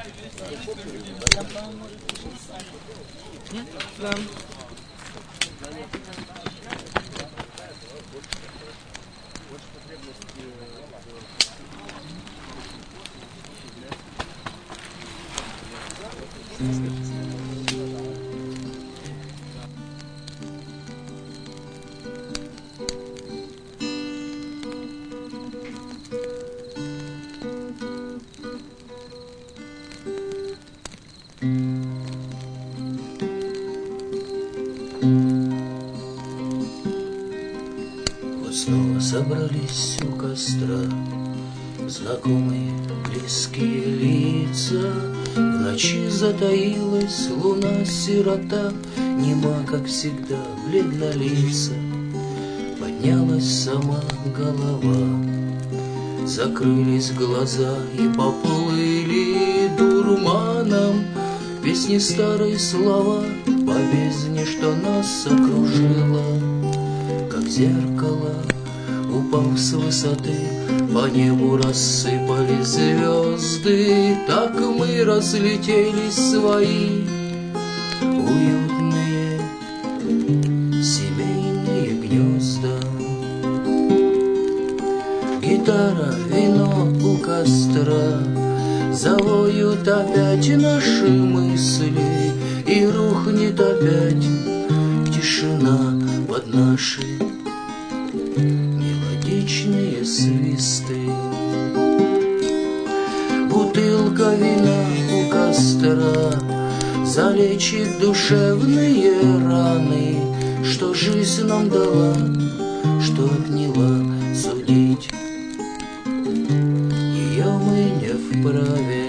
Нет? Да. Вот снова собрались у костра знакомые близкие лица. В ночи затаилась луна-сирота, нема, как всегда, бледнолица. Поднялась сама голова, закрылись глаза и поплыли дурманом песни старые слова по бездне, что нас окружила. Как зеркало, упав с высоты, по небу рассыпались звезды. Так мы разлетелись свои уютные семейные гнезда. Гитара, вино у костра, завоют опять наши мысли, и рухнет опять тишина под наши мелодичные свисты. Бутылка вина у костра залечит душевные раны, что жизнь нам дала, что отняла. Судить ее мы не вправе.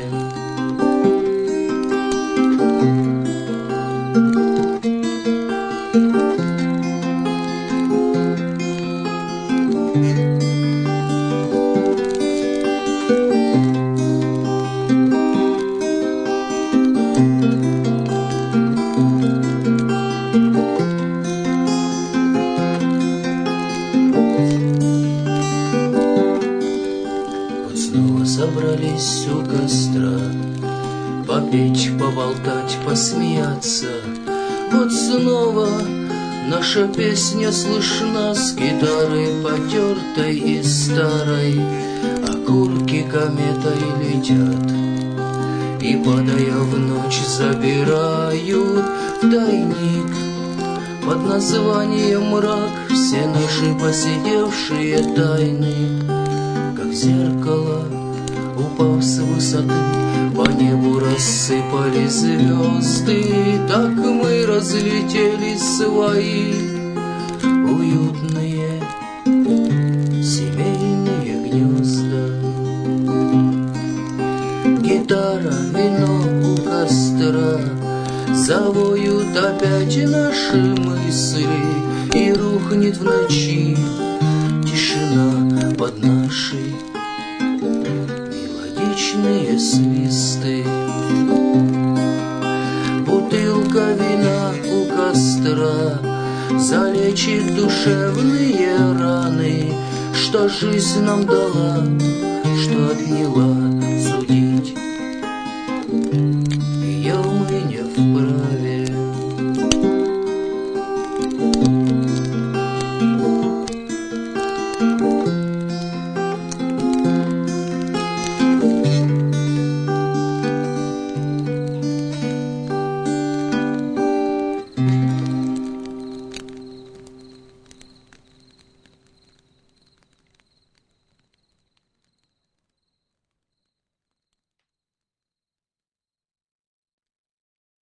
Собрались у костра попеть, поболтать, посмеяться. Вот снова наша песня слышна с гитары потертой и старой. Окурки кометой летят и, падая в ночь, забирают в тайник под названием мрак все наши посидевшие тайны. Как зеркало, упав с высоты, по небу рассыпались звезды. Так мы разлетелись свои уютные семейные гнезда. Гитара, вино у костра, завоют опять наши мысли, и рухнет в ночи тишина под нашей мелодичные свисты. Бутылка вина у костра залечит душевные раны, что жизнь нам дала, что отняла.